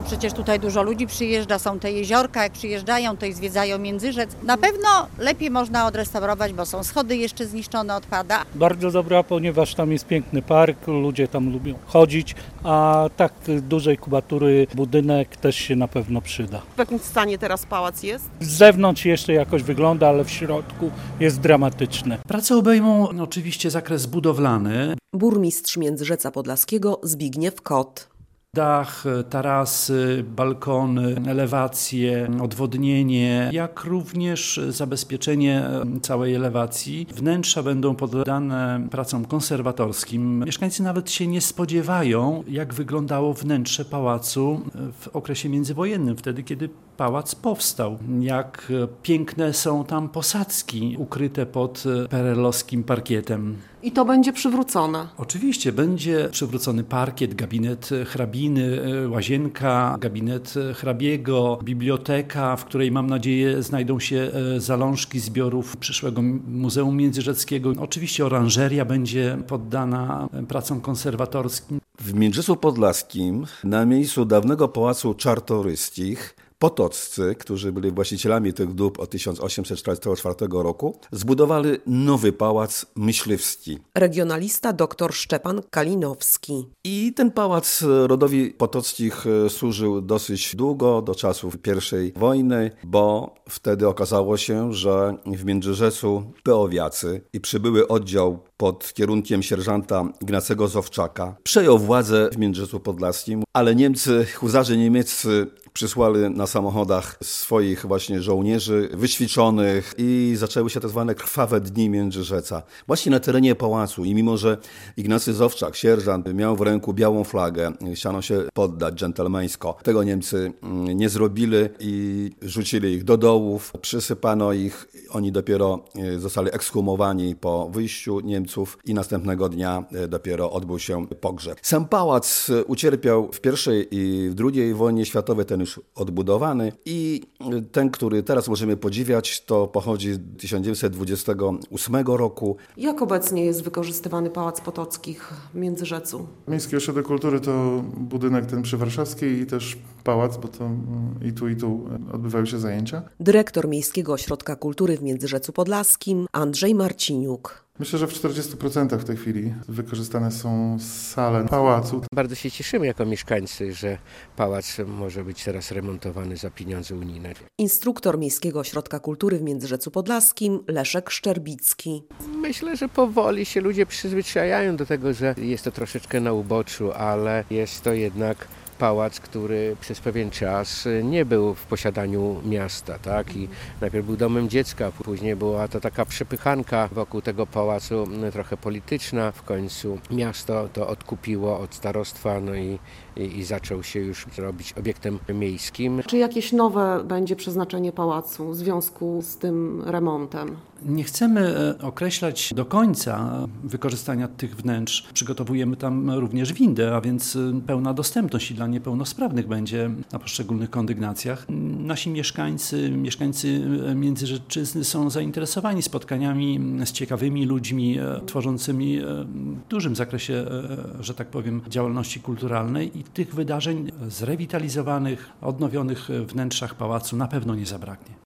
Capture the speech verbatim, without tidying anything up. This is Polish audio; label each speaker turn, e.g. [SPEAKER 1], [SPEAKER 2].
[SPEAKER 1] Przecież tutaj dużo ludzi przyjeżdża, są te jeziorka, jak przyjeżdżają, to i zwiedzają Międzyrzec. Na pewno lepiej można odrestaurować, bo są schody jeszcze zniszczone, odpada.
[SPEAKER 2] Bardzo dobra, ponieważ tam jest piękny park, ludzie tam lubią chodzić, a tak dużej kubatury budynek też się na pewno przyda.
[SPEAKER 3] W jakim stanie teraz pałac jest?
[SPEAKER 2] Z zewnątrz jeszcze jakoś wygląda, ale w środku jest dramatyczny.
[SPEAKER 4] Prace obejmą oczywiście zakres budowlany.
[SPEAKER 5] Burmistrz Międzyrzeca Podlaskiego Zbigniew Kot.
[SPEAKER 4] Dach, tarasy, balkony, elewacje, odwodnienie, jak również zabezpieczenie całej elewacji. Wnętrza będą poddane pracom konserwatorskim. Mieszkańcy nawet się nie spodziewają, jak wyglądało wnętrze pałacu w okresie międzywojennym, wtedy kiedy pałac powstał. Jak piękne są tam posadzki ukryte pod perelowskim parkietem.
[SPEAKER 3] I to będzie przywrócone.
[SPEAKER 4] Oczywiście będzie przywrócony parkiet, gabinet hrabiny, łazienka, gabinet hrabiego, biblioteka, w której mam nadzieję znajdą się zalążki zbiorów przyszłego Muzeum Międzyrzeckiego. Oczywiście oranżeria będzie poddana pracom konserwatorskim.
[SPEAKER 6] W Międzyrzecu Podlaskim na miejscu dawnego pałacu Czartoryskich Potoccy, którzy byli właścicielami tych dóbr od tysiąc osiemset czterdziestego czwartego roku, zbudowali nowy pałac myśliwski.
[SPEAKER 5] Regionalista dr Szczepan Kalinowski.
[SPEAKER 6] I ten pałac rodowi Potockich służył dosyć długo, do czasów pierwszej wojny, bo wtedy okazało się, że w Międzyrzecu peowiacy i przybyły oddział pod kierunkiem sierżanta Ignacego Zowczaka przejął władzę w Międzyrzecu Podlaskim, ale Niemcy, huzarze niemieccy przysłali na samochodach swoich właśnie żołnierzy wyćwiczonych i zaczęły się tak zwane krwawe dni Międzyrzeca. Właśnie na terenie pałacu i mimo, że Ignacy Zowczak, sierżant, miał w ręku białą flagę, chciano się poddać dżentelmeńsko. Tego Niemcy nie zrobili i rzucili ich do dołów, przysypano ich. Oni dopiero zostali ekshumowani po wyjściu Niemców i następnego dnia dopiero odbył się pogrzeb. Sam pałac ucierpiał w pierwszej i w drugiej wojnie światowej, ten już odbudowany i ten, który teraz możemy podziwiać, to pochodzi z tysiąc dziewięćset dwudziestego ósmego roku.
[SPEAKER 3] Jak obecnie jest wykorzystywany Pałac Potockich w Międzyrzecu?
[SPEAKER 7] Miejski Ośrodek Kultury to budynek ten przy Warszawskiej i też pałac, bo to i tu, i tu odbywają się zajęcia.
[SPEAKER 5] Dyrektor Miejskiego Ośrodka Kultury w Międzyrzecu Podlaskim Andrzej Marciniuk.
[SPEAKER 7] Myślę, że w czterdziestu procentach w tej chwili wykorzystane są sale pałacu.
[SPEAKER 8] Bardzo się cieszymy jako mieszkańcy, że pałac może być teraz remontowany za pieniądze unijne.
[SPEAKER 5] Instruktor Miejskiego Ośrodka Kultury w Międzyrzecu Podlaskim Leszek Szczerbicki.
[SPEAKER 8] Myślę, że powoli się ludzie przyzwyczajają do tego, że jest to troszeczkę na uboczu, ale jest to jednak pałac, który przez pewien czas nie był w posiadaniu miasta, tak? I najpierw był domem dziecka, później była to taka przepychanka wokół tego pałacu, trochę polityczna. W końcu miasto to odkupiło od starostwa, no i, i, i zaczął się już robić obiektem miejskim.
[SPEAKER 3] Czy jakieś nowe będzie przeznaczenie pałacu w związku z tym remontem?
[SPEAKER 4] Nie chcemy określać do końca wykorzystania tych wnętrz. Przygotowujemy tam również windę, a więc pełna dostępność i dla niepełnosprawnych będzie na poszczególnych kondygnacjach. Nasi mieszkańcy, mieszkańcy Międzyrzeczyzny są zainteresowani spotkaniami z ciekawymi ludźmi, tworzącymi w dużym zakresie, że tak powiem, działalności kulturalnej i tych wydarzeń zrewitalizowanych, odnowionych wnętrzach pałacu na pewno nie zabraknie.